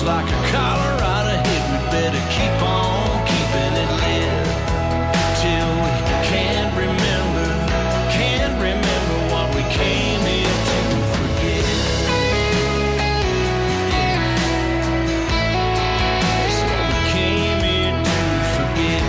like a Colorado hit. We better keep on keeping it lit till we can't remember what we came here to forget. It's what we came here to forget.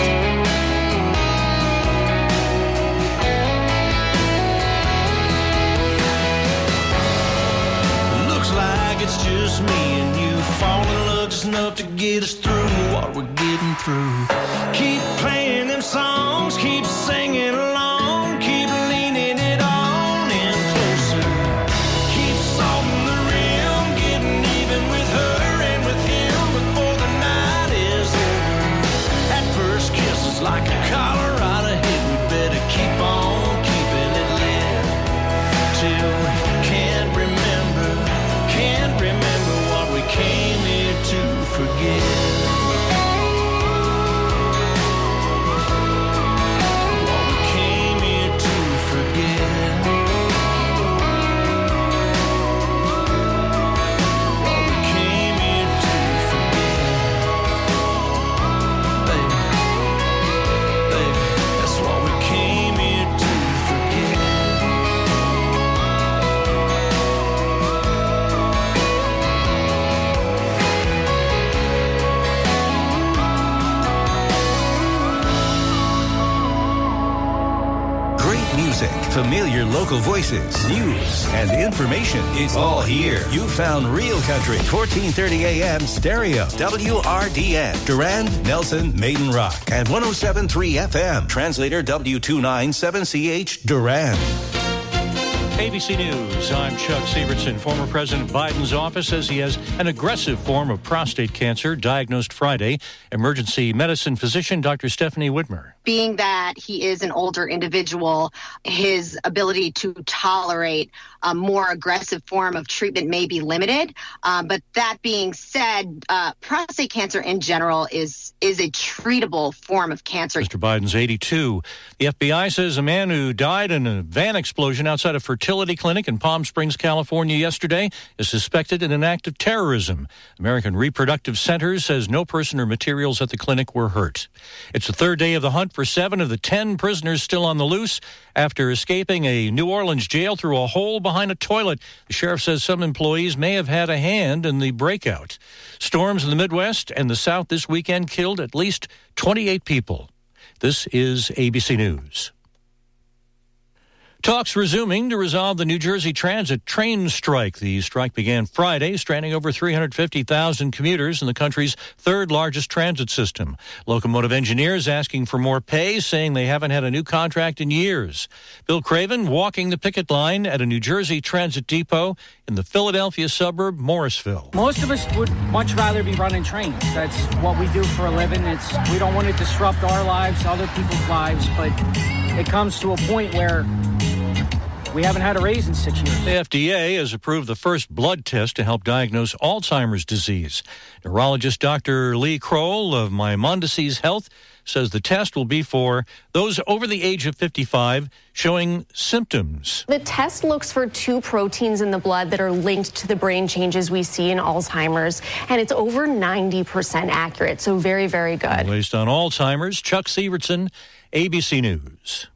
Looks like it's just me and you fall in love just enough to get us through what we're getting through. Keep playing them songs, keep singing along, keep leaning it on in closer. Keep salting the rim, getting even with her and with him before the night is over. That first kiss is like a Colorado hit. We better keep on keeping it lit till we can't remember what we came here to forget. What we came here to forget. What we came here to forget. Baby, that's what we came here to forget. Great music, familiar local voices, news, and information. It's all here. You found Real Country, 1430 AM stereo, WRDN, Durand, Nelson, Maiden Rock, and 107.3 FM. Translator W297CH, Durand. ABC News, I'm Chuck Sievertson. Former President Biden's office says he has an aggressive form of prostate cancer, diagnosed Friday. Emergency medicine physician Dr. Stephanie Whitmer. Being that he is an older individual, his ability to tolerate a more aggressive form of treatment may be limited. But that being said, prostate cancer in general is a treatable form of cancer. Mr. Biden's 82. The FBI says a man who died in a van explosion outside a fertility clinic in Palm Springs, California yesterday is suspected in an act of terrorism. American Reproductive Centers says no person or materials at the clinic were hurt. It's the third day of the hunt for 7 of the 10 prisoners still on the loose after escaping a New Orleans jail through a hole behind a toilet. The sheriff says some employees may have had a hand in the breakout. Storms in the Midwest and the South this weekend killed at least 28 people. This is ABC News. Talks resuming to resolve the New Jersey Transit train strike. The strike began Friday, stranding over 350,000 commuters in the country's third largest transit system. Locomotive engineers asking for more pay, saying they haven't had a new contract in years. Bill Craven walking the picket line at a New Jersey Transit depot in the Philadelphia suburb, Morrisville. Most of us would much rather be running trains. That's what we do for a living. We don't want to disrupt our lives, other people's lives, but it comes to a point where we haven't had a raise in 6 years. The FDA has approved the first blood test to help diagnose Alzheimer's disease. Neurologist Dr. Lee Kroll of Maimonides Health says the test will be for those over the age of 55 showing symptoms. The test looks for 2 proteins in the blood that are linked to the brain changes we see in Alzheimer's, and it's over 90% accurate, so very, very good. Based on Alzheimer's, Chuck Sievertson, ABC News.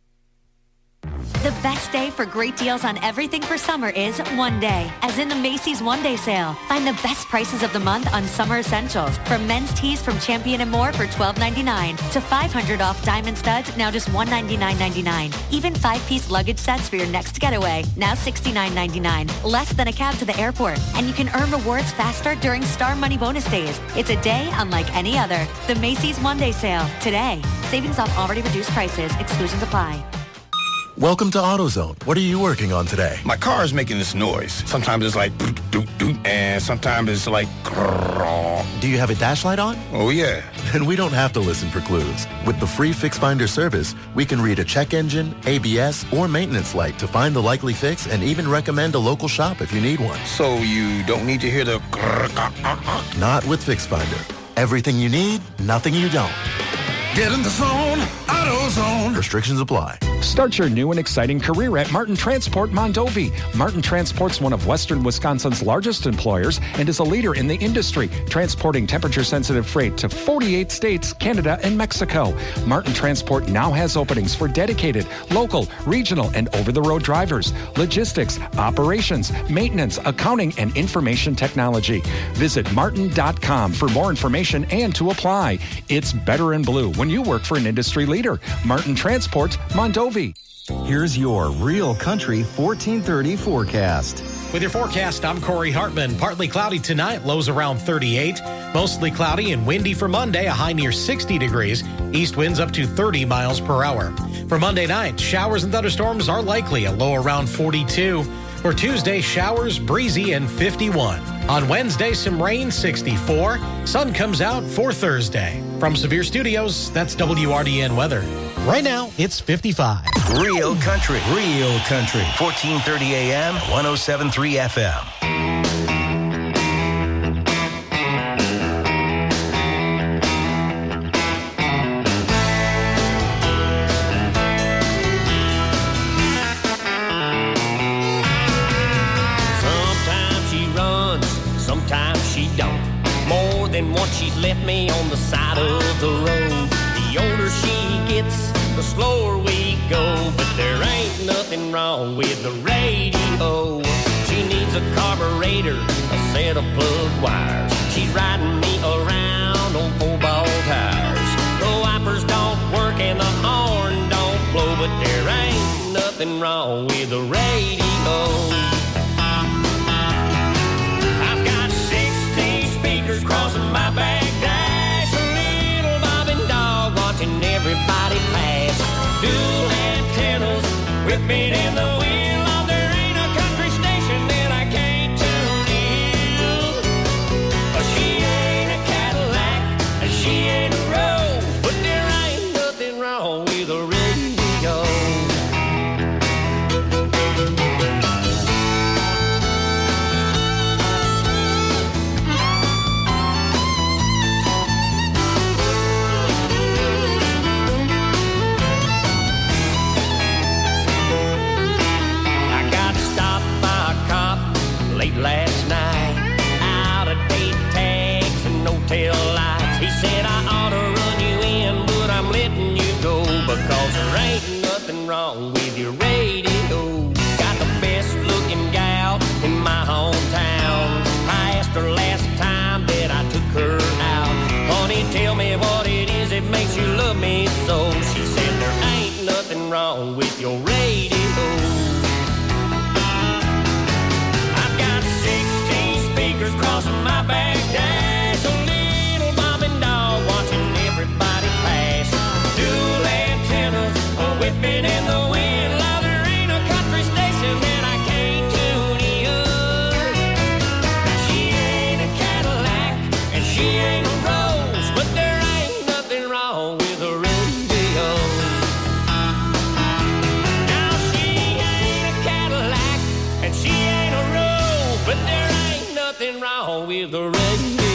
The best day for great deals on everything for summer is one day, as in the Macy's One Day Sale. Find the best prices of the month on summer essentials, from men's tees from Champion and More for $12.99 to $500 off diamond studs, now just $199.99. Even 5-piece luggage sets for your next getaway, now $69.99. Less than a cab to the airport, and you can earn rewards faster during Star Money Bonus Days. It's a day unlike any other. The Macy's One Day Sale, today. Savings off already reduced prices. Exclusions apply. Welcome to AutoZone. What are you working on today? My car is making this noise. Sometimes it's like doot, doot, and sometimes it's like grrr. Do you have a dash light on? Oh, yeah. Then we don't have to listen for clues. With the free Fix Finder service, we can read a check engine, ABS, or maintenance light to find the likely fix and even recommend a local shop if you need one. So you don't need to hear the grrr. Not with Fix Finder. Everything you need, nothing you don't. Get in the zone, AutoZone. Restrictions apply. Start your new and exciting career at Martin Transport Mondovi. Martin Transport's one of Western Wisconsin's largest employers and is a leader in the industry, transporting temperature-sensitive freight to 48 states, Canada, and Mexico. Martin Transport now has openings for dedicated, local, regional, and over-the-road drivers, logistics, operations, maintenance, accounting, and information technology. Visit martin.com for more information and to apply. It's better in blue when you work for an industry leader. Martin Transport, Mondovi. Here's your Real Country 1430 forecast. With your forecast, I'm Corey Hartman. Partly cloudy tonight, lows around 38. Mostly cloudy and windy for Monday, a high near 60 degrees. East winds up to 30 miles per hour. For Monday night, showers and thunderstorms are likely, a low around 42. For Tuesday, showers, breezy, and 51. On Wednesday, some rain, 64. Sun comes out for Thursday. From Sevier Studios, that's WRDN weather. Right now, it's 55. Real Country, 1430 AM, 107.3 FM. Once she's left me on the side of the road. The older she gets, the slower we go. But there ain't nothing wrong with the radio. She needs a carburetor, a set of plug wires. She's riding me around on 4-ball tires. The wipers don't work and the horn don't blow. But there ain't nothing wrong with the radio. Crossing my back dash, a little bobbing dog watching everybody pass. Dual antennas whipping in the wind. Oh, there ain't a country station that I can't tune in. She ain't a Cadillac and she ain't a Rose, but there ain't nothing wrong with a radio. Last night, out of date tags and no tail lights. He said I ought to run you in, but I'm letting you go because there ain't nothing wrong with your radio. Got the best looking gal in my hometown. I asked her last time that I took her out, honey, tell me what it is that makes you love me so. She said there ain't nothing wrong with your radio. Crossing my back dash, a little bobbing dog watching everybody pass. Dual antennas whipping in the wind. Now there ain't a country station that I can't tune in. She ain't a Cadillac and she ain't a Rose, but there ain't nothing wrong with a radio. Now she ain't a Cadillac and she ain't a Rose, but there ain't nothing wrong with the radio.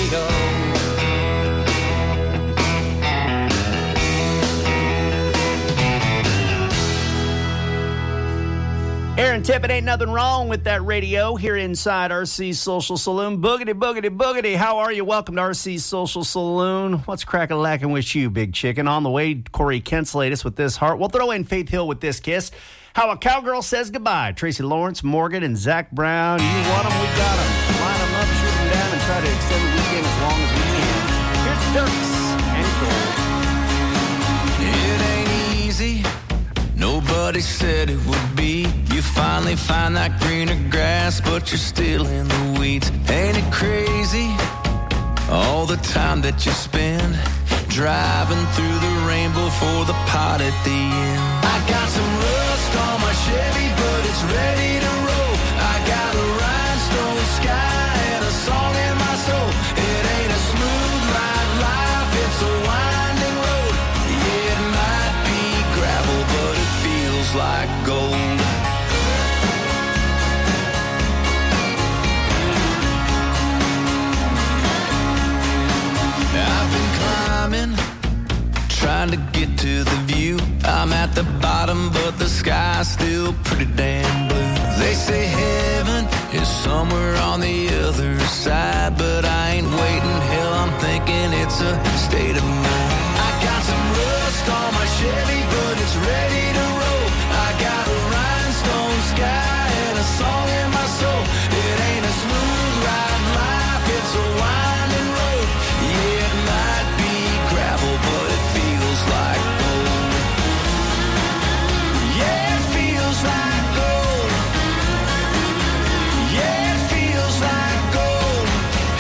Aaron Tippett, ain't nothing wrong with that radio here inside RC Social Saloon. Boogity, boogity, boogity. How are you? Welcome to RC Social Saloon. What's crack-a-lackin' with you, big chicken? On the way, Corey Kent's latest with This Heart. We'll throw in Faith Hill with This Kiss. How a Cowgirl Says Goodbye. Tracy Lawrence, Morgan, and Zach Brown. You want them, we got them. Line them up, shoot them down, and try to extend the weekend as long as we can. Here's Dirks and Gold. It ain't easy. Nobody said it would be. You finally find that greener grass, but you're still in the weeds. Ain't it crazy? All the time that you spend driving through the rainbow for the pot at the end. I got some rust on my Chevy, but it's ready to roll. I got a rhinestone sky and a song in my soul. It ain't a smooth ride life, it's a winding road. Yeah, it might be gravel, but it feels like gold. I've been climbing, trying to get to the view. I'm at the bottom, but but the sky's still pretty damn blue. They say heaven is somewhere on the other side, but I ain't waiting. Hell, I'm thinking it's a state of mind. I got some rust on my Chevy, but it's ready to roll. I got a rhinestone sky and a song in my soul. It ain't a smooth ride life, it's a winding road. Yeah, it might be gravel, but it feels like gold. Yeah, it feels like gold. Yeah, it feels like gold.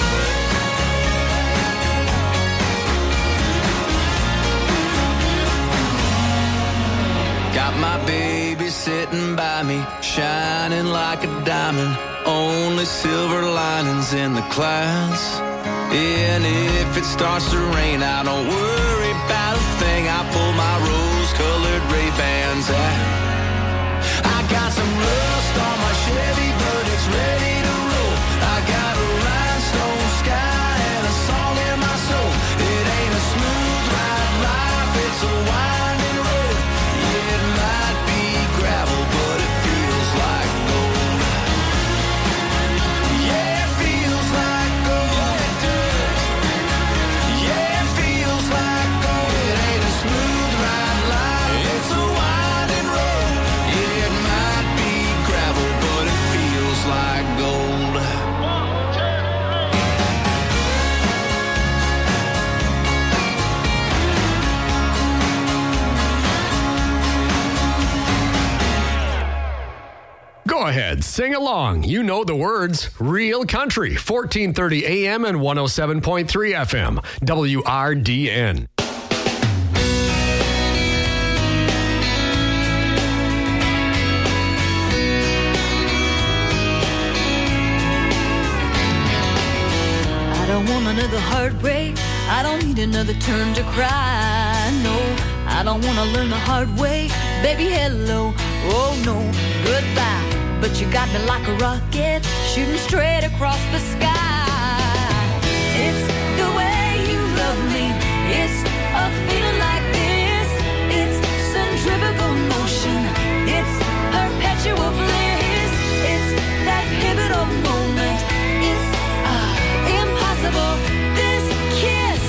Got my baby sitting by me, shining like a diamond. Only silver linings in the clouds. And if it starts to rain, I don't worry about a thing. I pull my rose-colored Ray-Bans out. I got some rust on my Chevy, but it's ready to roll. I got a rhinestone sky and a song in my soul. It ain't a smooth ride life, it's a winding road. Yeah, it might be gravel, but it feels like gold. Yeah, it feels like gold. It does. Yeah, it feels like gold. It ain't a smooth ride life, it's a winding road. Yeah, it might be gravel, but it feels like gold. Go ahead, sing along. You know the words. Real Country, 1430 AM and 107.3 FM, WRDN. I don't want another heartbreak. I don't need another turn to cry. No, I don't want to learn the hard way. Baby, hello. Oh, no, goodbye. But you got me like a rocket, shooting straight across the sky. It's the way you love me. It's a feeling like this. It's centrifugal motion. It's perpetual bliss. It's that pivotal moment. It's impossible. This kiss.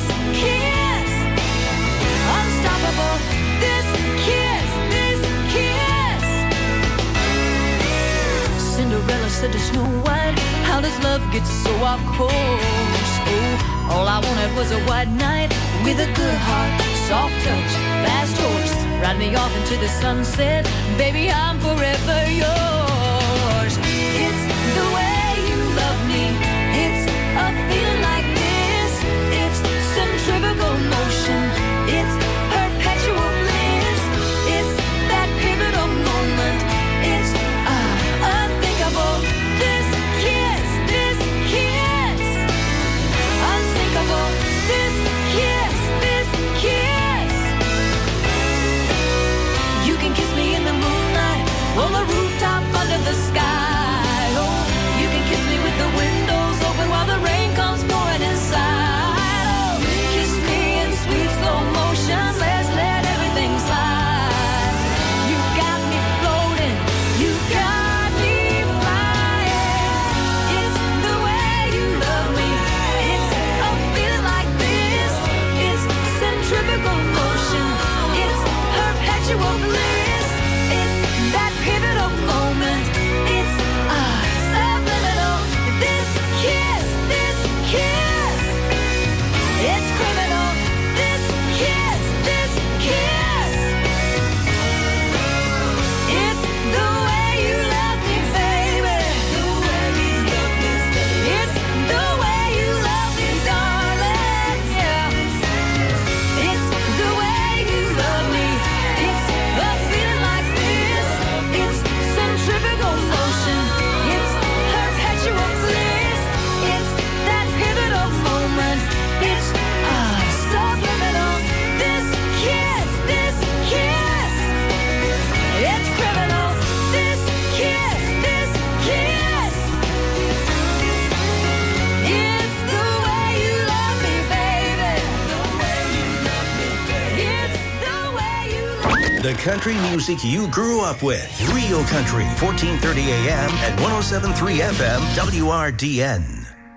Unstoppable. This kiss. Cinderella said to Snow White, how does love get so off course? Oh, all I wanted was a white knight with a good heart, soft touch, fast horse. Ride me off into the sunset, baby, I'm forever yours. It's the way you love me. It's a feeling like this. It's centrifugal motion. It's perpetual bliss. It's that pivotal moment. It's unthinkable. This kiss. Unsinkable. This kiss. You can kiss me in the moonlight on the rooftop. The country music you grew up with. Real Country, 1430 AM and 107.3 FM, WRDN.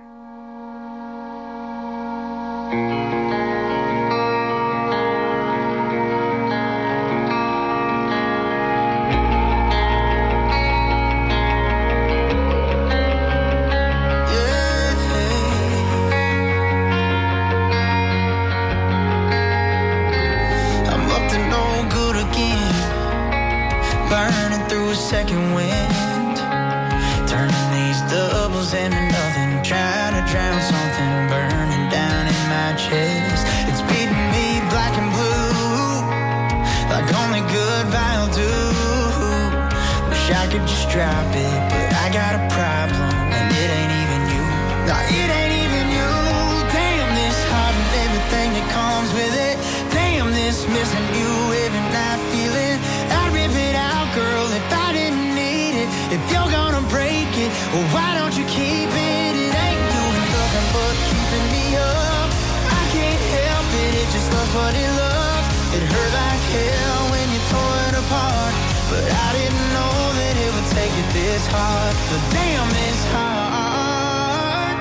Second wind, turning these doubles into nothing, trying to drown something burning down in my chest. It's beating me black and blue, like only good vinyl do. Wish I could just drop it, but I got a problem, and it ain't even you. No, it ain't even you. Damn, this heart and everything that comes with it. Damn, this missing you every night feeling. I'd rip it out, girl, if I didn't. If you're gonna break it, well, why don't you keep it? It ain't doing nothing but keeping me up. I can't help it, it just loves what it loves. It hurt like hell when you tore it apart, but I didn't know that it would take it this hard. But damn, it's hard.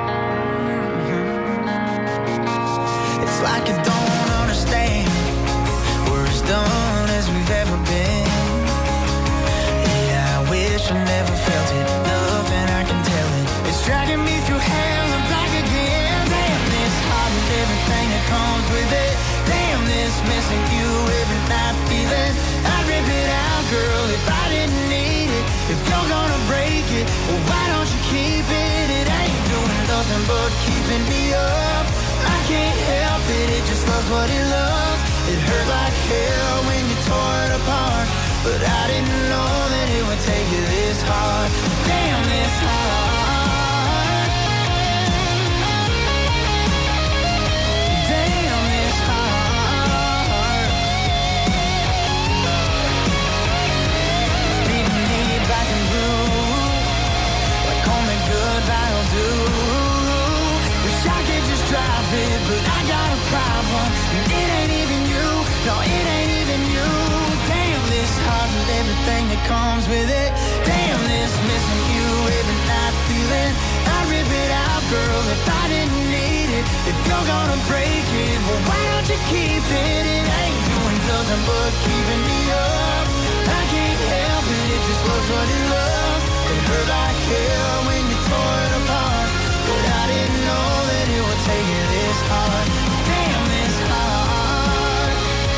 It's like you don't understand. We're as done as we've ever been. I never felt it, nothing I can tell it. It's dragging me through hell and back again. Damn, this heart and everything that comes with it. Damn, this missing you every night feeling. I'd rip it out, girl, if I didn't need it. If you're gonna break it, well, why don't you keep it? It ain't doing nothing but keeping me up. I can't help it, it just loves what it loves. It hurt like hell when you tore it apart, but I didn't know that it would take you this hard. Damn, this hard. Damn, this hard. It's beating me black and blue, like only good vinyl do. Wish I could just drop it, but I got a problem. It ain't even you, no, it ain't even you. Damn, this heart and everything that comes with it. Damn, this missing you every night feeling. I'd rip it out, girl, if I didn't need it. If you're gonna break it, well, why don't you keep it? It ain't doing nothing but keeping me up. I can't help it, it just loves what it loves. It hurt like hell when you tore it apart, but I didn't know that it would take you this hard. Damn, this hard.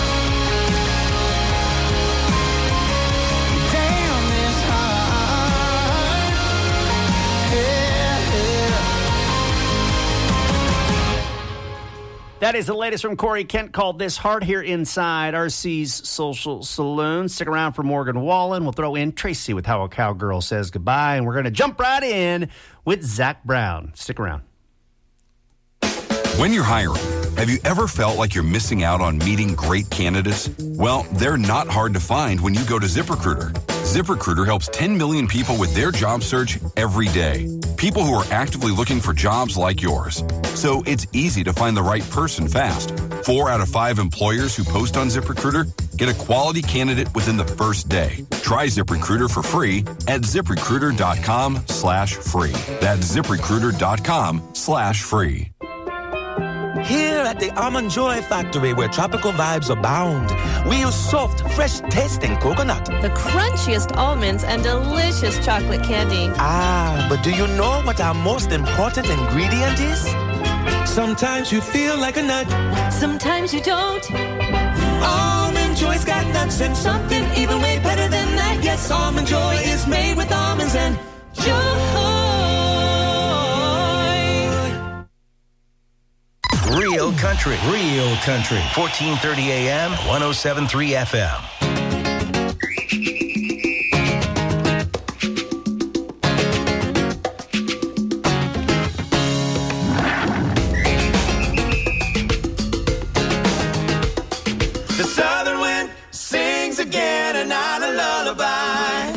Damn, this hard. Yeah, yeah. That is the latest from Corey Kent, called This Heart, here inside RC's Social Saloon. Stick around for Morgan Wallen. We'll throw in Tracy with How a Cowgirl Says Goodbye, and we're going to jump right in with Zach Brown. Stick around. When you're hiring, have you ever felt like you're missing out on meeting great candidates? Well, they're not hard to find when you go to ZipRecruiter. ZipRecruiter helps 10 million people with their job search every day. People who are actively looking for jobs like yours. So it's easy to find the right person fast. 4 out of 5 employers who post on ZipRecruiter get a quality candidate within the first day. Try ZipRecruiter for free at ZipRecruiter.com/free. That's ZipRecruiter.com/free. Here at the Almond Joy Factory, where tropical vibes abound, we use soft, fresh-tasting coconut. The crunchiest almonds and delicious chocolate candy. Ah, but do you know what our most important ingredient is? Sometimes you feel like a nut. Sometimes you don't. Almond Joy's got nuts and something even way better than that. Yes, Almond Joy is made with almonds and joy. Real country, 1430 AM, 107.3 FM. The southern wind sings again another lullaby.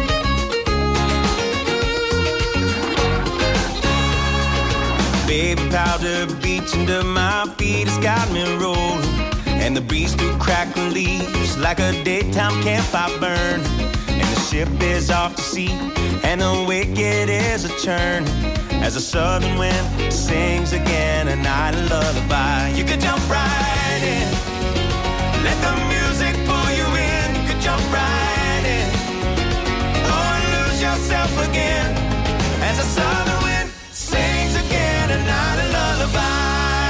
Baby, powder beach under my feet has got me rolling. And the breeze through crackling leaves like a daytime campfire burn. And the ship is off to sea and the wicked is a churn. As the southern wind sings again a night lullaby. You could jump right in, let the music pull you in. You could jump right in, or lose yourself again. As the southern wind sings again a night lullaby.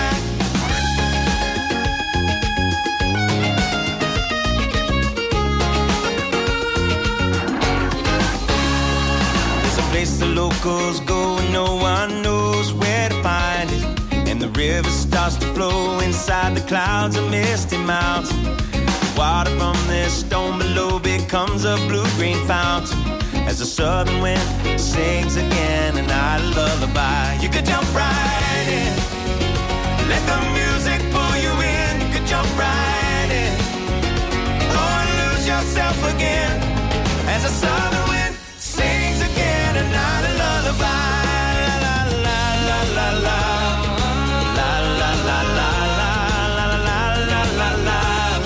Place the locals go and no one knows where to find it. And the river starts to flow inside the clouds of misty mountain. Water from this stone below becomes a blue-green fountain. As the southern wind sings again a night lullaby. You could jump right in, let the music pull you in. You could jump right in, or lose yourself again. As the southern wind sings again a night lullaby. La la la la la la la la la la la la la la la.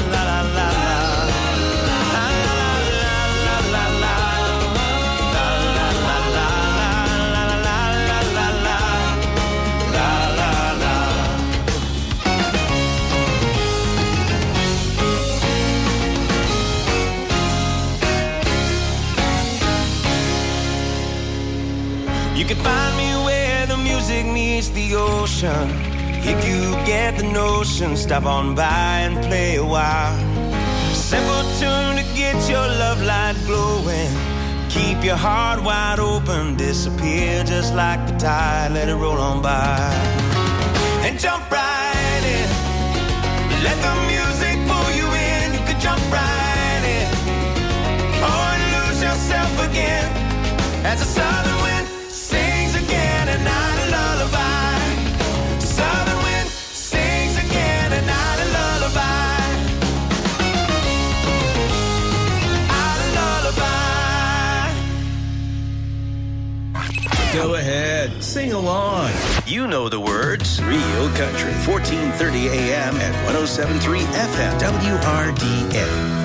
You can find me where the music meets the ocean. If you get the notion, stop on by and play a while. Simple tune to get your love light glowing. Keep your heart wide open, disappear just like the tide, let it roll on by. And jump right in, let the music pull you in. You could jump right in, or lose yourself again. As the southern wind sings again a night lullaby. Southern wind sings again a night lullaby. A lullaby. Go ahead, sing along. You know the words. Real Country, 1430 AM and 107.3 FM, WRDA.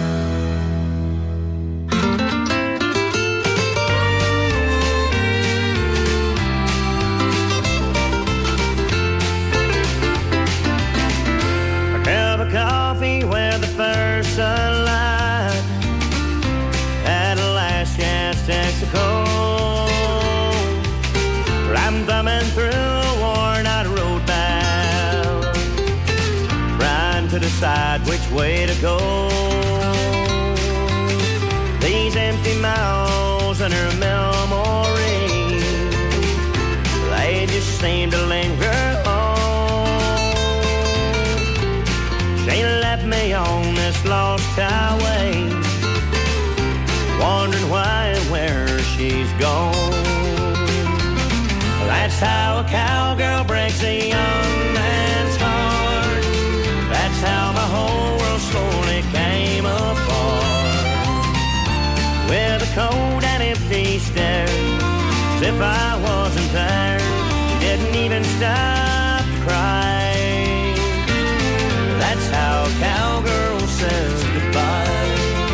Coffee where the first sunlight at a last chance Texaco. I'm thumbing through a worn out road bound, trying to decide which way to go. These empty miles and her memory, they just seem to linger on. She left me on this lost highway, wondering why and where she's gone. That's how a cowgirl breaks a young man's heart. That's how my whole world slowly came apart. With a cold and empty stare, as if I wasn't there, she didn't even stop to cry. That's how a cowgirl says goodbye.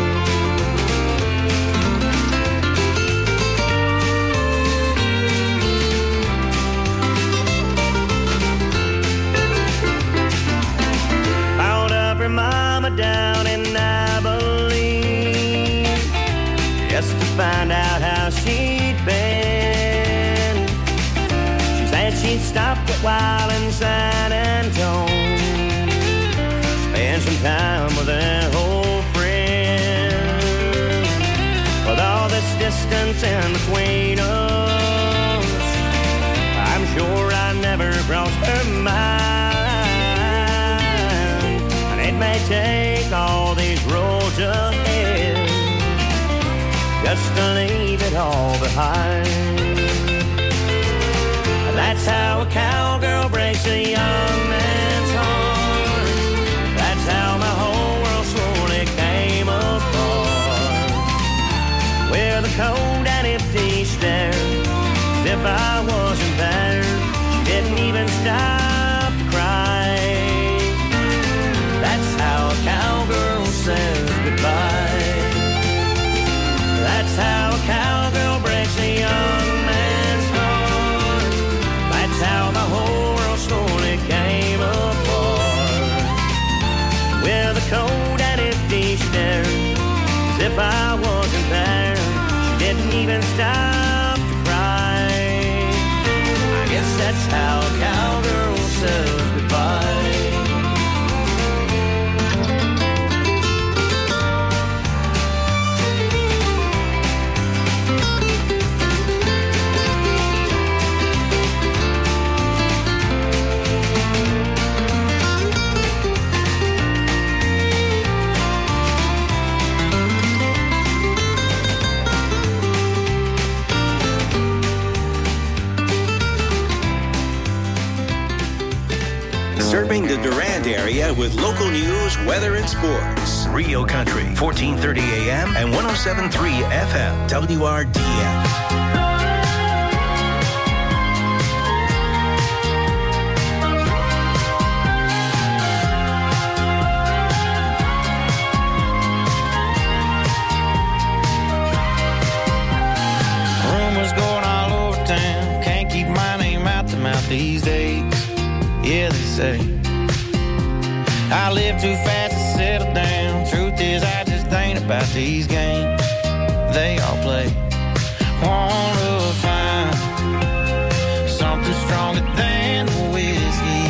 Found up her mama down in Abilene, just to find out how she'd been. She said she'd stopped a while in San Antonio, spend some time with an old friend. With all this distance in between us, I'm sure I never crossed her mind. And it may take all these roads ahead just to leave it all behind. That's how a cowgirl breaks a young man's heart. That's how my whole world slowly came apart. With a cold and empty stare, as if I wasn't there, she didn't even even stop to cry. That's how a cowgirl says goodbye. That's how a cowgirl breaks a young man's heart. That's how the whole world slowly came apart. With a cold and empty stare, as if I wasn't there, she didn't even stop to cry. I guess that's how a cowgirl says goodbye. Serving the Durand area with local news, weather, and sports. Real Country, 1430 AM and 107.3 FM, WRDN. Rumors going all over town. Can't keep my name out the mouth these days. Yeah, they say I live too fast to settle down. Truth is, I just ain't about these games they all play. Wanna find something stronger than whiskey.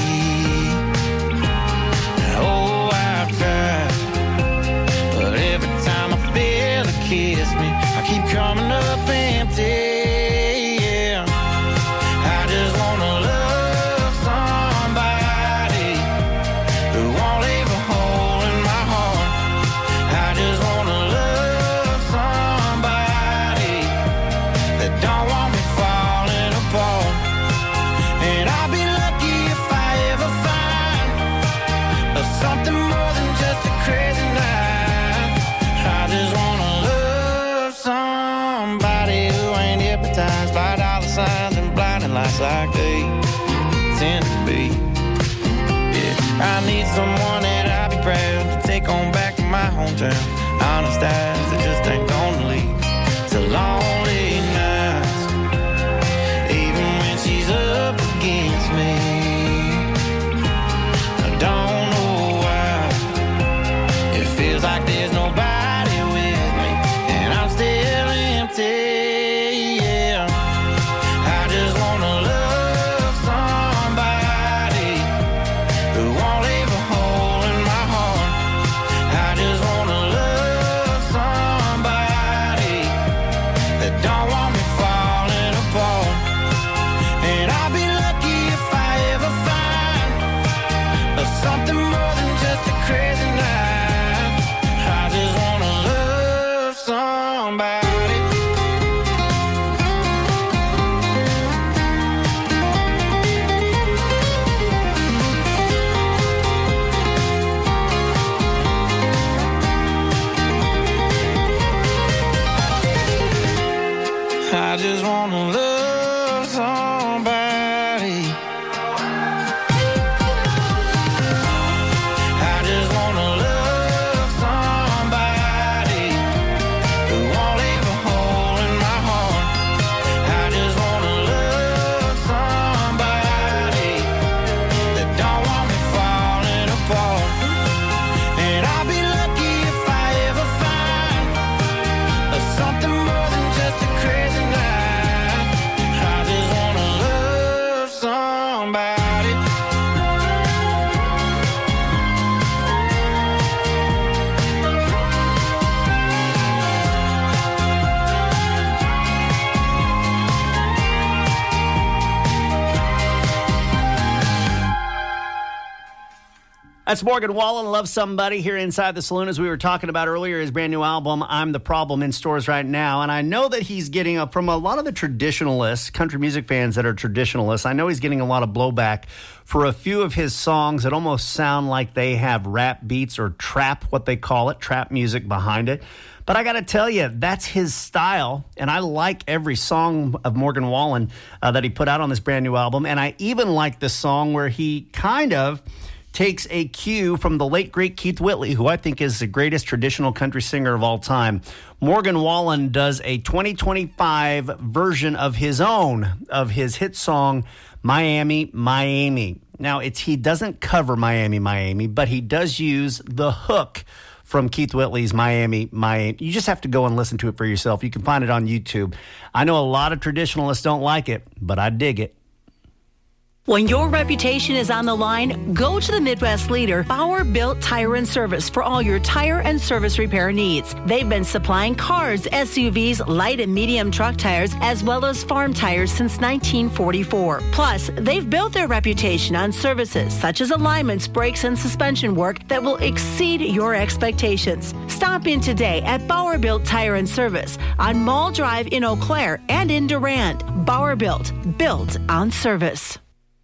Oh, I've tried, but every time I feel it kiss me, I keep coming up empty. Yeah, I just wanna love somebody who won't leave a hole in my heart. I just wanna love somebody that don't want me falling apart. And I'll be lucky if I ever find something more than just a crazy night. I just wanna love somebody who ain't hypnotized by dollar signs and blinding lights like they tend to be. Yeah, I need someone that I'll be proud to take on back to my hometown. Honest eyes that just ain't gonna lead to lonely nights, even when she's up against me. I don't know why it feels like there's nobody with me, and I'm still empty. Yeah, I just wanna love somebody who won't leave a hole in my heart. I just wanna love somebody that don't want me falling apart. And I'll be lucky if I ever find something more than just a crazy night. I just wanna love somebody. I just wanna love somebody. I just wanna love somebody who won't leave a hole in my heart. I just wanna love somebody that don't want me falling apart. And I'll be lucky if I ever find something more than just a crazy night. I just wanna love somebody. That's Morgan Wallen, Love Somebody, here inside the saloon. As we were talking about earlier, his brand new album, I'm the Problem, in stores right now. And I know that he's getting from a lot of the traditionalists, country music fans that are traditionalists, I know he's getting a lot of blowback for a few of his songs that almost sound like they have rap beats or trap, what they call it, trap music behind it. But I got to tell you, that's his style, and I like every song of Morgan Wallen that he put out on this brand new album, and I even like the song where he kind of takes a cue from the late, great Keith Whitley, who I think is the greatest traditional country singer of all time. Morgan Wallen does a 2025 version of his own, of his hit song, Miami, Miami. Now, he doesn't cover Miami, Miami, but he does use the hook from Keith Whitley's Miami, Miami. You just have to go and listen to it for yourself. You can find it on YouTube. I know a lot of traditionalists don't like it, but I dig it. When your reputation is on the line, go to the Midwest leader, Bauer Built Tire and Service, for all your tire and service repair needs. They've been supplying cars, SUVs, light and medium truck tires, as well as farm tires since 1944. Plus, they've built their reputation on services such as alignments, brakes, and suspension work that will exceed your expectations. Stop in today at Bauer Built Tire and Service on Mall Drive in Eau Claire and in Durand. Bauer Built on service.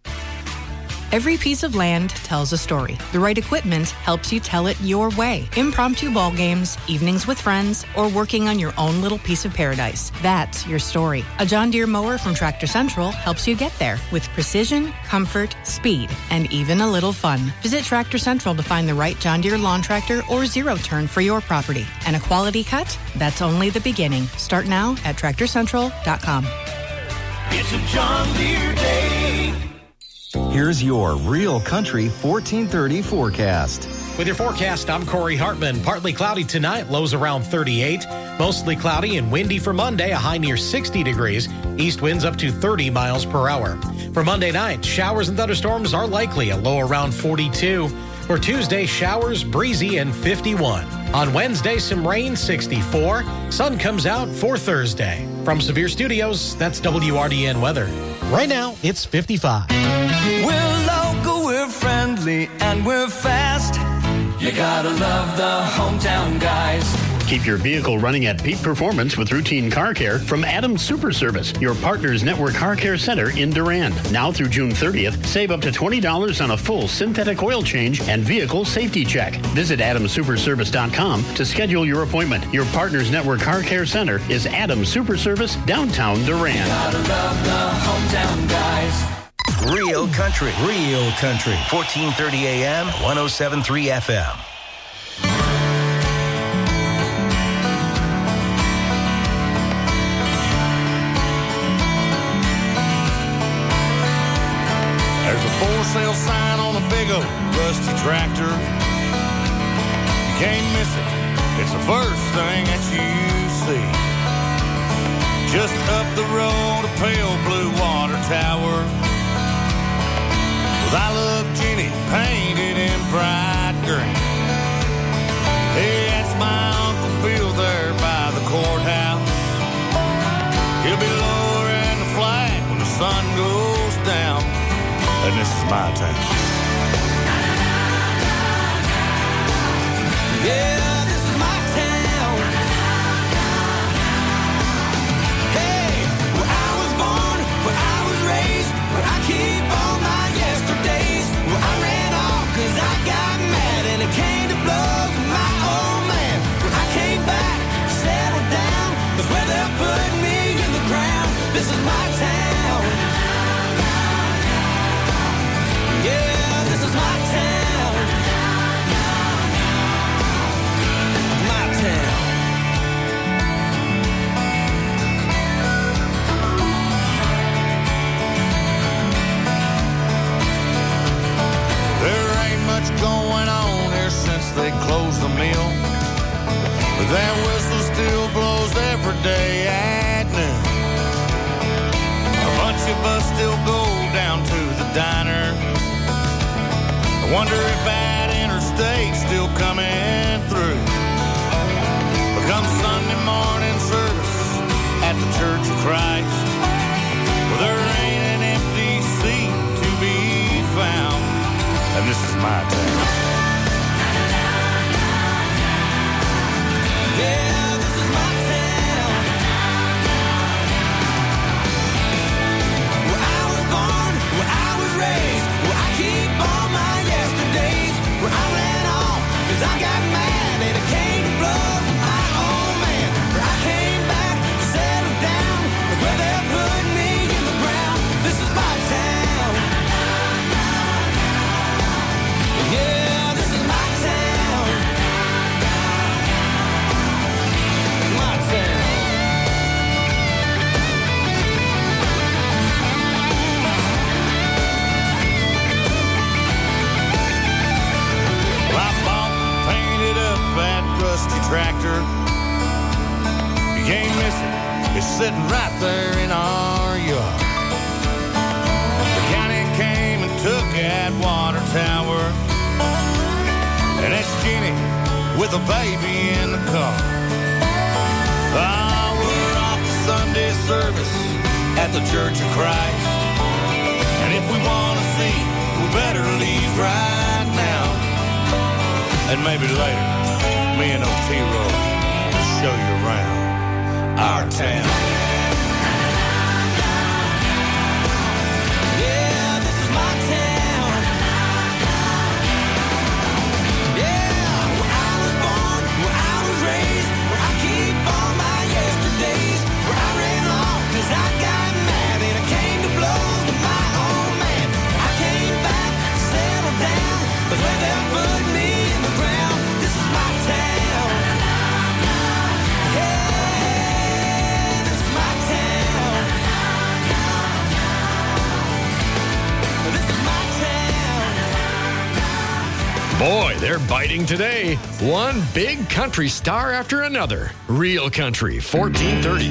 Every piece of land tells a story. The right equipment helps you tell it your way. Impromptu ball games, evenings with friends, or working on your own little piece of paradise. That's your story. A John Deere mower from Tractor Central helps you get there with precision, comfort, speed, and even a little fun. Visit Tractor Central to find the right John Deere lawn tractor or zero-turn for your property. And a quality cut? That's only the beginning. Start now at TractorCentral.com. It's a John Deere day. Here's your Real Country 1430 forecast. With your forecast, I'm Corey Hartman. Partly cloudy tonight, lows around 38. Mostly cloudy and windy for Monday, a high near 60 degrees. East winds up to 30 miles per hour. For Monday night, showers and thunderstorms are likely, a low around 42. For Tuesday, showers, breezy, and 51. On Wednesday, some rain, 64. Sun comes out for Thursday. From Severe Studios, that's WRDN weather. Right now, it's 55. We're local, we're friendly, and we're fast. You gotta love the hometown guys. Keep your vehicle running at peak performance with routine car care from Adams Super Service, your partner's network car care center in Durand. Now through June 30th, save up to $20 on a full synthetic oil change and vehicle safety check. Visit AdamSuperService.com to schedule your appointment. Your partner's network car care center is Adams Super Service, downtown Durand. You gotta love the hometown guys. Real Country. 1430 AM, 107.3 FM. There's a for sale sign on a big old rusty tractor. You can't miss it. It's the first thing that you see. Just up the road, a pale blue water tower with I Love Jenny painted in bright green. Hey, that's my Uncle Bill there by the courthouse. He'll be lowering the flag when the sun goes down. And this is my town. Yeah, this is my town. Hey, where I was born, where I was raised, where I keep all my yesterdays. Where I ran off cause I got mad and it came to blows with my old man. Where I came back, settled down, that's where they'll put me in the ground. This is my town. Yeah, this is my town. My town. There ain't much going on here since they closed the mill, but that whistle still blows every day at noon. A bunch of us still go down to the diner. I wonder if that interstate's still coming through. But come Sunday morning service at the Church of Christ, well, there ain't an empty seat to be found. And this is my town. Yeah, this is my town. Where I was born, where I was raised, where I keep all my yesterdays. Where I ran off, cause I got mad and it came to blows with my old sitting right there in our yard. The county came and took that water tower, and that's Jenny with a baby in the car. Oh, we're off to Sunday service at the Church of Christ, and if we want to see, we better leave right now. And maybe later, me and Otero will show you around our town. Yeah, this is my town. Yeah, where I was born, where I was raised, where I keep all my yesterdays, where I ran off 'cause I got mad and I came to blows with my own man. I came back, settled down, 'cause where they put me in the ground, this is my town. Yeah, this is my town. This is my town. Boy, they're biting today. One big country star after another. Real Country, 1430.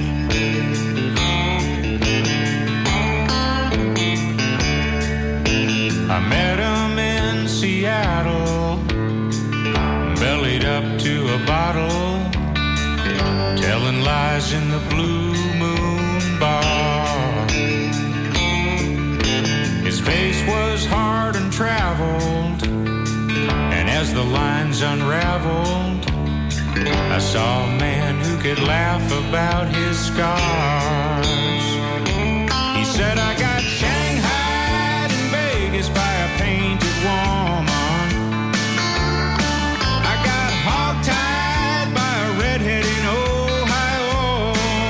I met him in Seattle, bellied up to a bottle, telling lies in the Blue Moon Bar. His face was hard and traveled, and as the lines unraveled, I saw a man who could laugh about his scars. He said, I got Shanghai in Vegas by a painted woman. I got hog-tied by a redhead in Ohio.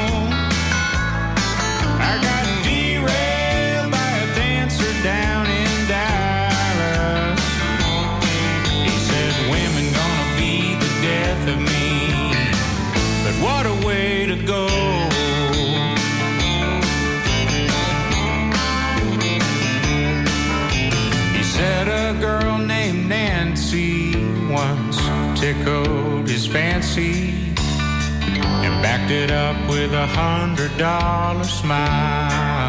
I got derailed by a dancer down in Dallas. He said, women gonna be the death of me, but what a way to go. He said a girl named Nancy once tickled his fancy and backed it up with $100 smile.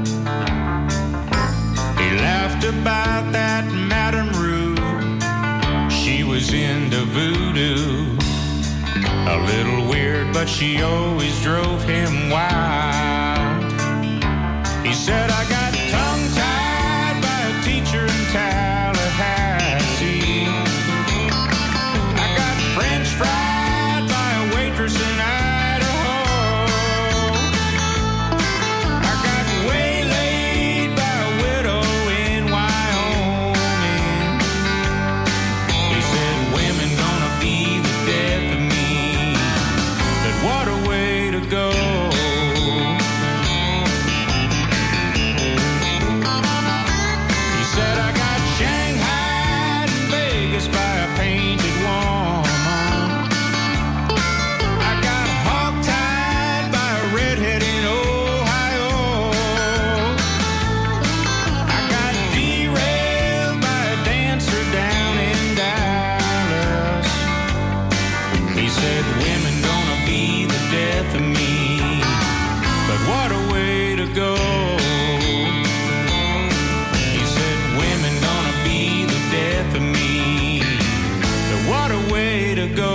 He laughed about that Madame Rue. She was into voodoo. A little weird, but she always drove him wild. He said, I got tongue-tied by a teacher in Tallahassee. I got French fried by a waitress in Idaho. I got waylaid by a widow in Wyoming. He said, women gonna be the death of me, but what a way to go. He said, I got Shanghai in Vegas by a painted woman. I got hog-tied by a redhead in Ohio. I got derailed by a dancer down in Dallas. He said, women gonna be the death of me, but what a way to go. He said, women gonna be the death of me, but what a way to go.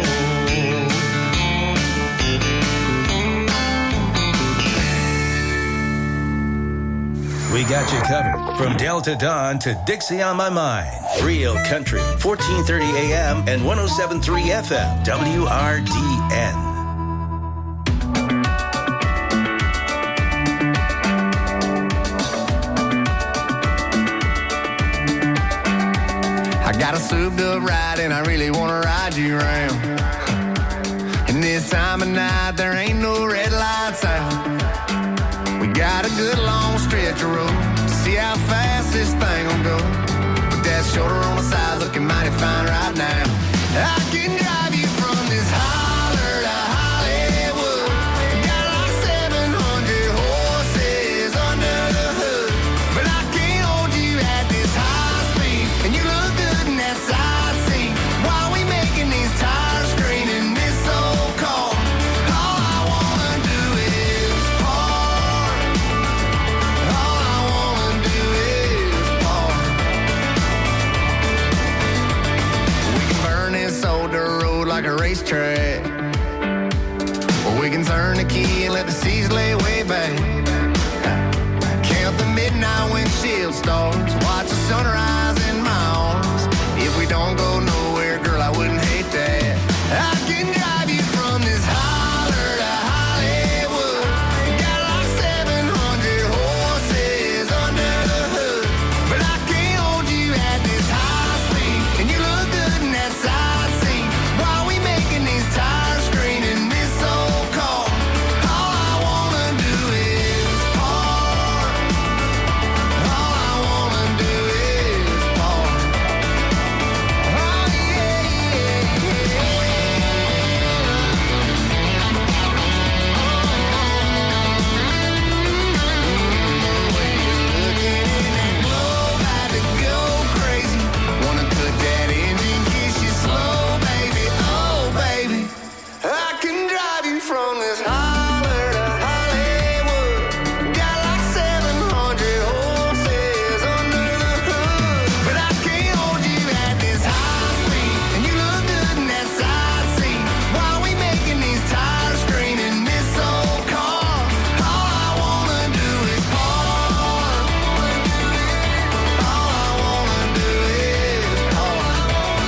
We got you covered from Delta Dawn to Dixie on My Mind. Real Country, 1430 AM and 107.3 FM, WRDN. I got a souped up ride and I really want to ride you around. And this time of night there ain't no red lights out. We got a good long stretch of road to see how fast this thing will go. With that shoulder on the side looking mighty fine right now. I can drive you from this holler to Hollywood. Got like 700 horses under the hood. But I can't hold you at this high speed. And you look good in that side seat. While we making these tires scream in this old car. All I wanna do is watch the sunrise in my arms. If we don't go nowhere, girl, I wouldn't hate that. I can drive you from this holler to Hollywood. Got like 700 horses under the hood. But I can't hold you at this high speed. And you look good in that side seat. While we making these tires scream in this old car. All I wanna do is park. All I wanna do is park. Oh yeah, I can drive you from this holler to Hollywood. Got like 700 horses under the hood. But I can't hold you at this high speed. And you look good in that side seat. While we making these tires scream in this old car. All I wanna do is park. All I wanna do is park.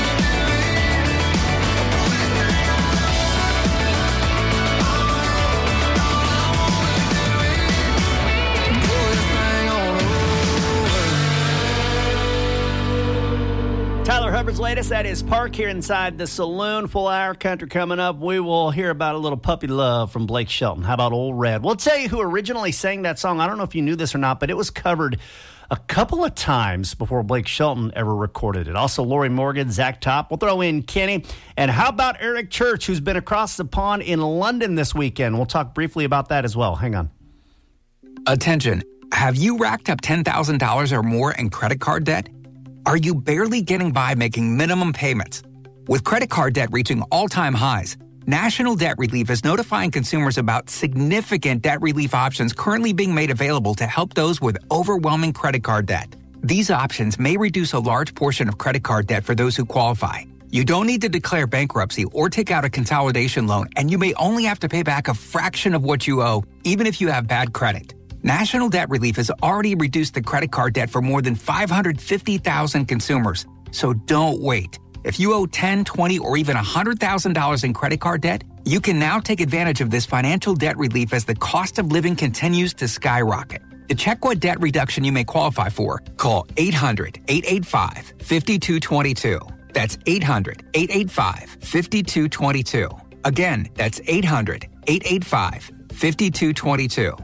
Tyler Hubbard's latest, that is Park here inside the saloon. Full hour country coming up. We will hear about a little puppy love from Blake Shelton. How about Old Red? We'll tell you who originally sang that song. I don't know if you knew this or not, but it was covered a couple of times before Blake Shelton ever recorded it. Also, Lori Morgan, Zach Top. We'll throw in Kenny. And how about Eric Church, who's been across the pond in London this weekend? We'll talk briefly about that as well. Hang on. Attention. Have you racked up $10,000 or more in credit card debt? Are you barely getting by making minimum payments? With credit card debt reaching all-time highs, National Debt Relief is notifying consumers about significant debt relief options currently being made available to help those with overwhelming credit card debt. These options may reduce a large portion of credit card debt for those who qualify. You don't need to declare bankruptcy or take out a consolidation loan, and you may only have to pay back a fraction of what you owe, even if you have bad credit. National Debt Relief has already reduced the credit card debt for more than 550,000 consumers. So don't wait. If you owe $10,000, $20,000, or even $100,000 in credit card debt, you can now take advantage of this financial debt relief as the cost of living continues to skyrocket. To check what debt reduction you may qualify for, call 800-885-5222. That's 800-885-5222. Again, that's 800-885-5222.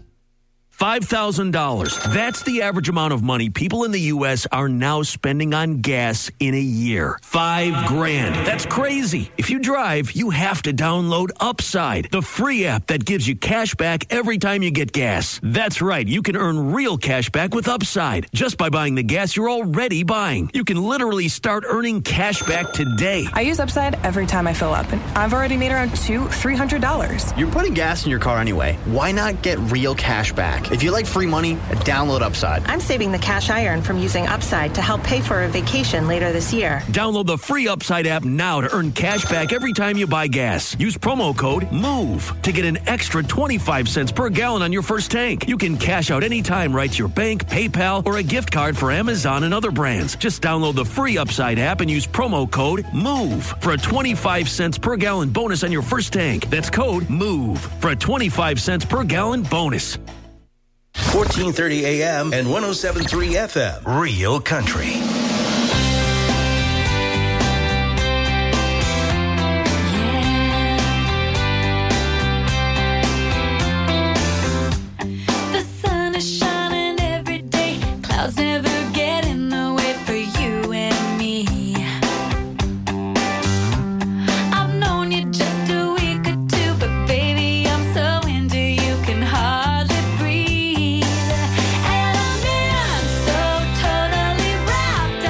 $5,000. That's the average amount of money people in the U.S. are now spending on gas in a year. $5,000. That's crazy. If you drive, you have to download Upside, the free app that gives you cash back every time you get gas. That's right. You can earn real cash back with Upside just by buying the gas you're already buying. You can literally start earning cash back today. I use Upside every time I fill up, and I've already made around $200-$300. You're putting gas in your car anyway. Why not get real cash back? If you like free money, download Upside. I'm saving the cash I earn from using Upside to help pay for a vacation later this year. Download the free Upside app now to earn cash back every time you buy gas. Use promo code MOVE to get an extra 25 cents per gallon on your first tank. You can cash out anytime right to your bank, PayPal, or a gift card for Amazon and other brands. Just download the free Upside app and use promo code MOVE for a 25 cents per gallon bonus on your first tank. That's code MOVE for a 25 cents per gallon bonus. 1430 AM and 107.3 FM. Real Country. The sun is shining every day. Clouds never get in the way for you and me. I've known you just a week or two, but baby, I'm so into you can hardly breathe. And I'm in so totally wrapped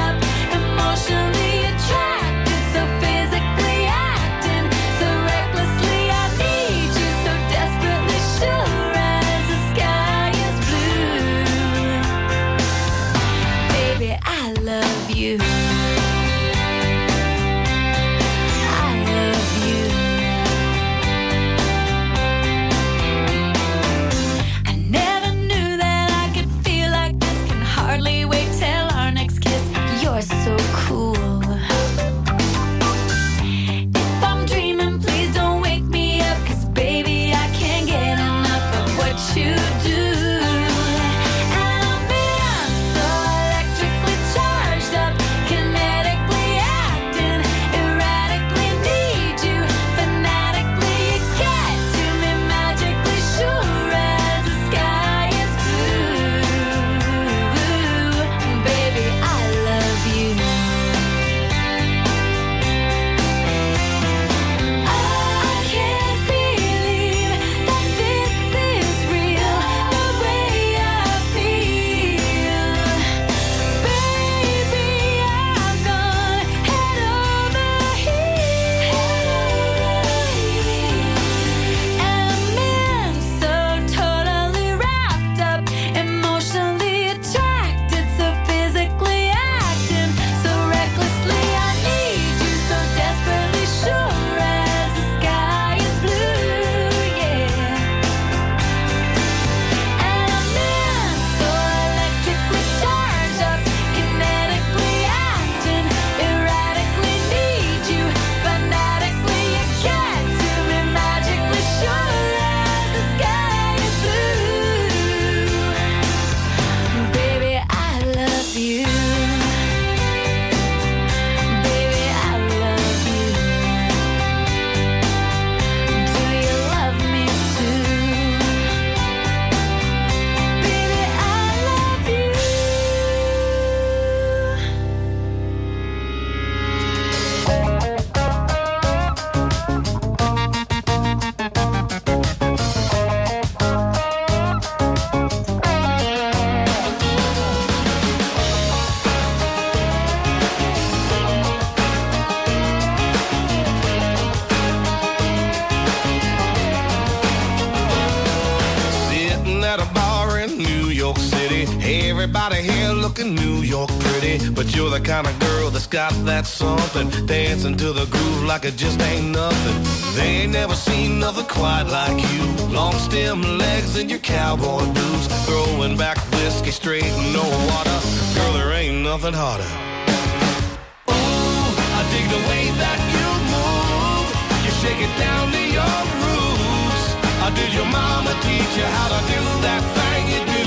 Everybody here looking New York pretty, but you're the kind of girl that's got that something, dancing to the groove like it just ain't nothing. They ain't never seen nothing quite like you. Long stem legs and your cowboy boots, throwing back whiskey straight in no water. Girl, there ain't nothing harder. Ooh, I dig the way that you move. You shake it down to your roots. Or did your mama teach you how to do that thing you do?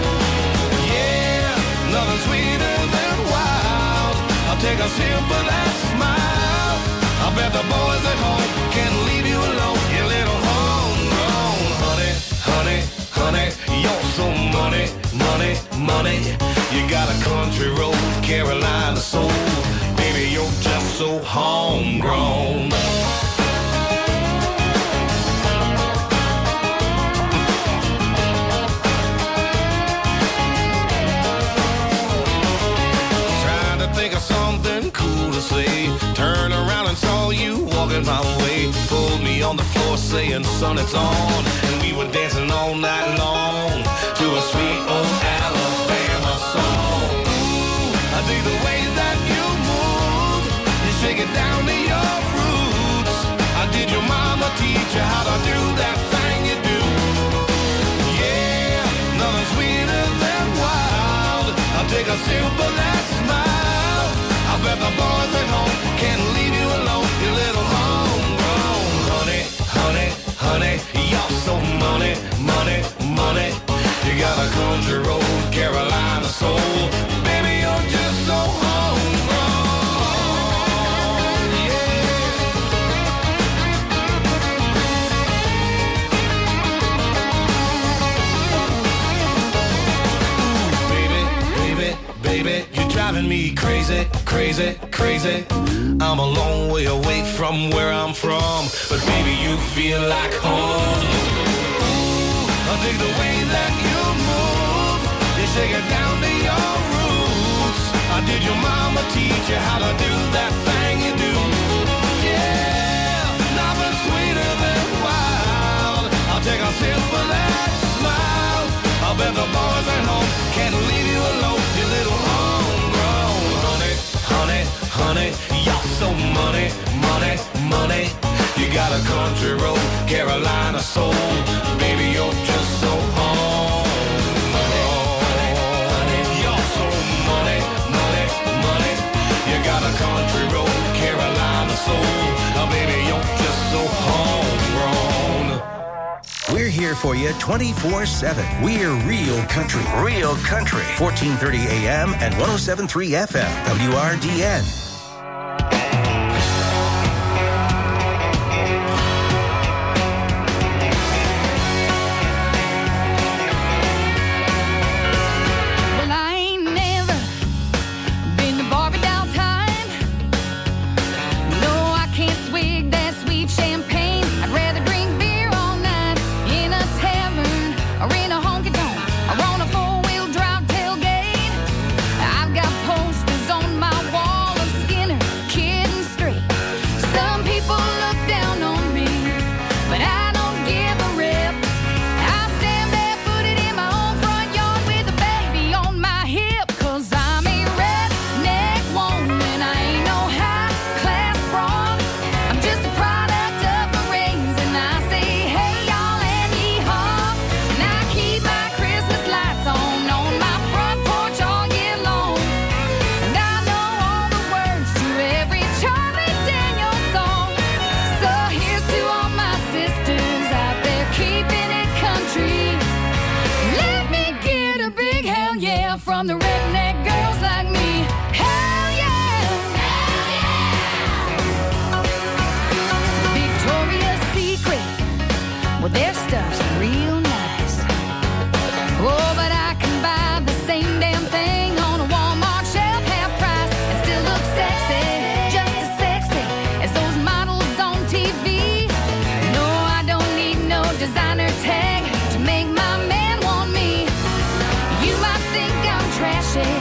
Nothing sweeter than wild. I'll take a sip of that smile. I bet the boys at home can't leave you alone. You little homegrown honey, honey, honey. You're so money, money, money. You got a country road, Carolina soul. Baby, you're just so homegrown. Think of something cool to say. Turn around and saw you walking my way. Pulled me on the floor saying, son, it's on. And we were dancing all night long to a sweet old Alabama song. Ooh, I dig the way that you move. You shake it down to your roots. I did your mama teach you how to do that thing you do? Yeah, nothing sweeter than wild. I'll take a sip of that smile. I bet the boys at home can't leave you alone. You little homegrown honey, honey, honey. You're so money, money, money. You got a country road, Carolina soul. Baby, you're just so homegrown. Baby, you're driving me crazy, crazy, crazy. I'm a long way away from where I'm from, but baby, you feel like home. Ooh, I dig the way that you move. You shake it down to your roots. I did your mama teach you how to do that thing you do? Yeah, nothing sweeter than wild. I'll take a sip of that smile. I bet the boys at home can't leave you alone. You little homegrown honey, honey, honey. You're so money, money, money. You got a country road, Carolina soul. Baby, you're just so homegrown. You're so money, money, money. You got a country road, Carolina soul. Baby, you're just so homegrown. We're here for you 24/7. We're Real Country. Real Country. 1430 AM and 107.3 FM. WRDN. Well, I ain't never been to Barbie doll time. No, I can't swig that sweet champagne. I'd rather drink beer all night in a tavern or in a honky-tonk or on a four-wheel drive tailgate. I've got posters on my wall of Skinner, Kid and Straight. Some people look down on me, but I don't give a rip. I stand barefooted in my own front yard with a baby on my hip, 'cause I'm a redneck woman. I ain't no high-class broad. I'm just a product of the raising. I say, hey, y'all, and yee-haw. And I keep my Christmas lights on my front porch all year long. And I know all the words to every Charlie Daniels song. So here's to all my sisters out there keeping it country. Let me get a big hell yeah from the redneck girls like me. Hell yeah! Hell yeah! Victoria's Secret, well, their stuff's real nice. Oh, but I can buy the same damn thing on a Walmart shelf, half price, and still look sexy, just as sexy as those models on TV. No, I don't need no designer tag to make my man want me. You might think I'm trashy,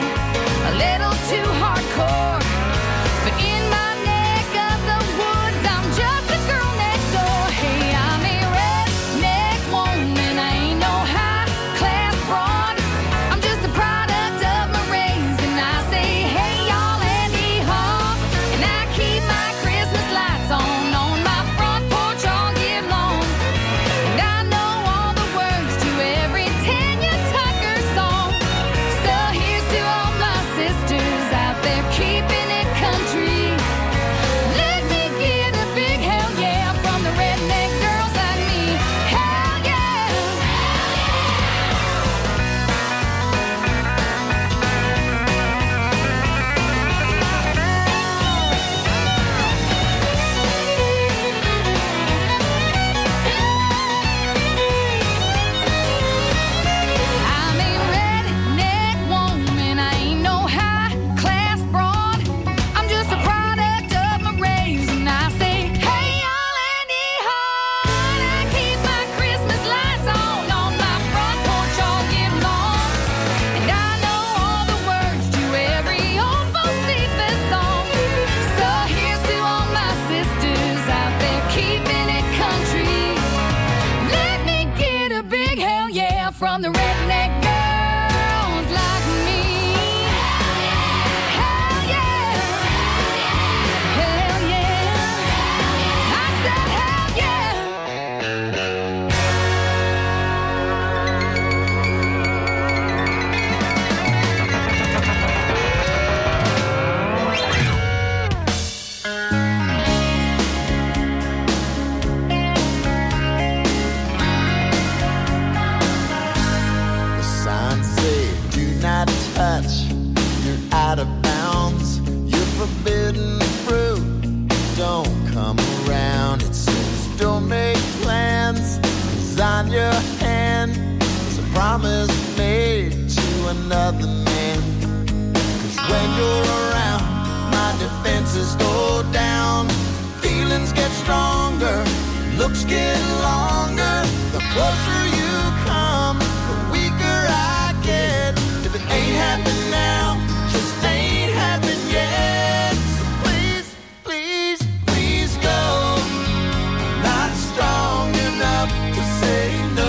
not touch. You're out of bounds. You're forbidden fruit. Don't come around. It says don't make plans. It's on your hand. It's a promise made to another man. 'Cause when you're around, my defenses go down. Feelings get stronger. Looks get longer. The closer you come, the weaker I get. If it ain't happened now, just ain't happened yet. So please, please, please go. I'm not strong enough to say no.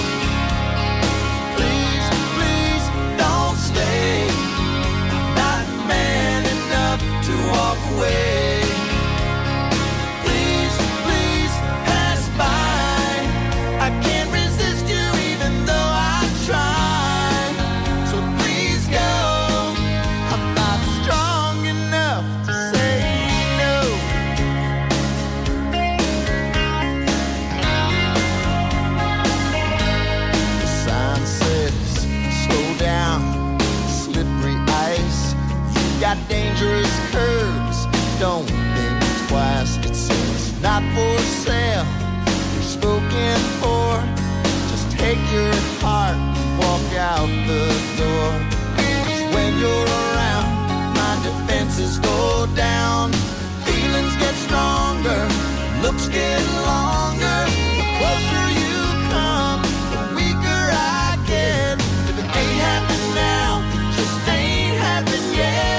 Please, please don't stay. I'm not man enough to walk away. Dangerous curves, don't think twice. It says not for sale, you're spoken for. Just take your heart and walk out the door. 'Cause when you're around, my defenses go down. Feelings get stronger, looks get longer. The closer you come, the weaker I get. If it ain't happened now, just ain't happened yet.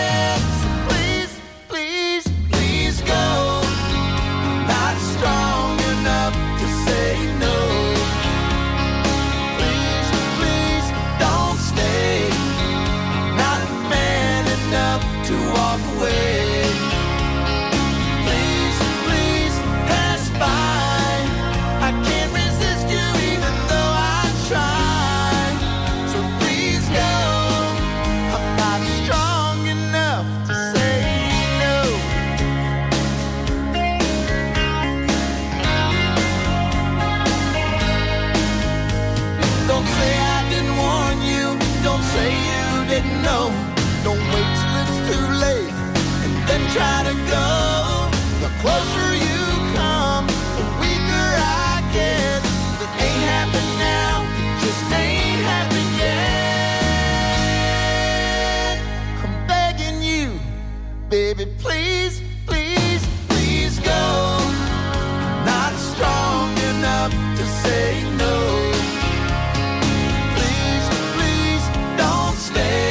No, don't wait till it's too late and then try to go. The closer you come, the weaker I get. If it ain't happened now, it just ain't happened yet. I'm begging you, baby, please, please, please go. I'm not strong enough to say no. Please, please don't stay.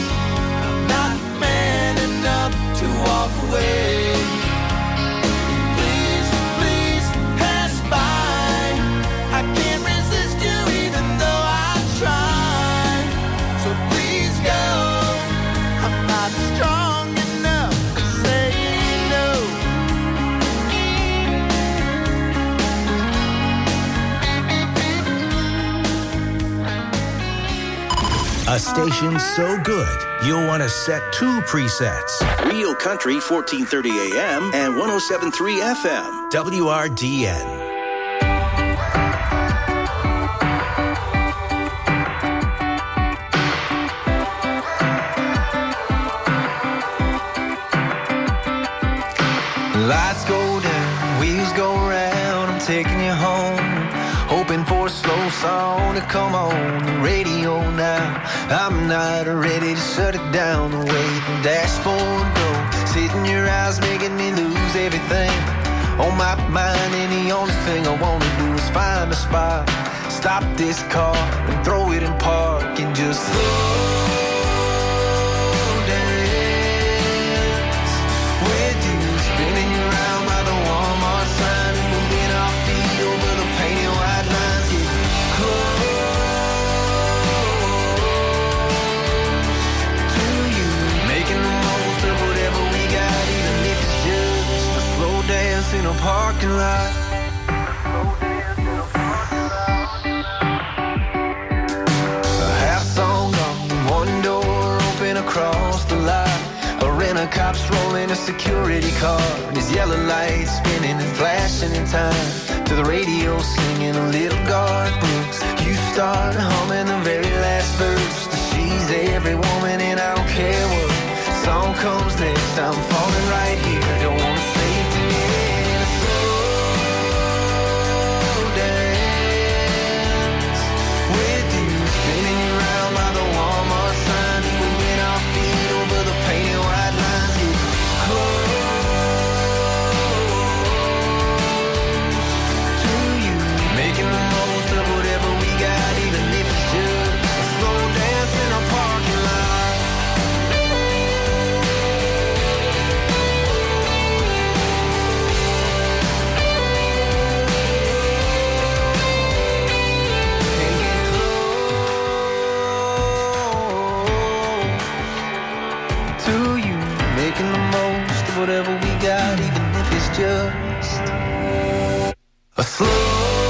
Walk away. Please, please pass by. I can't resist you even though I try. So please go. I'm not strong enough to say no. A station so good, you'll want to set 2 presets. Real Country 1430 AM and 107.3 FM. WRDN. Lights go down, wheels go round, I'm taking you home. Hoping for a slow song to come on the radio now. I'm not ready to shut it down the way the dashboard goes. Sitting your eyes making me lose everything on my mind, and the only thing I wanna do is find a spot, stop this car and throw it in park and just slow dance with you, spinning you around by the Walmart sign and moving our feet over the painted white lines. Get close to you, making the most of whatever we got, even if it's just a slow dance in a parking lot. A half song on one door open across the lot. A rent-a-cop's rolling a security car, and his yellow lights spinning and flashing in time to the radio singing a little Garth Brooks. You start humming the very last verse. She's every comes next, I'm falling right here. Don't want to safety net. Slow dance with you, spinning you round by the Walmart sign, moving our feet over the painted white lines. Get close to you, making the most of whatever we got, even if it's just a slow dance in a parking lot. To you, making the most of whatever we got, even if it's just a slow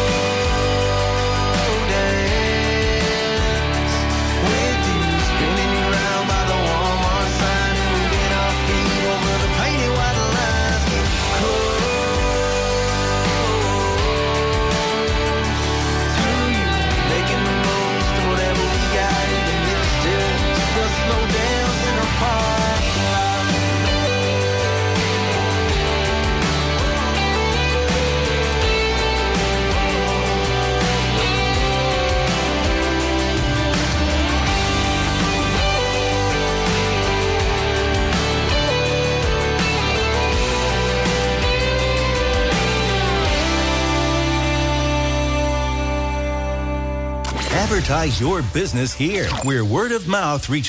dance with you, spinning you round by the Walmart sign, moving our feet over the painted white lines. Get close to you, making the most of whatever we got, even if it's just a slow dance in a parking lot. Advertise your business here, where word of mouth reaches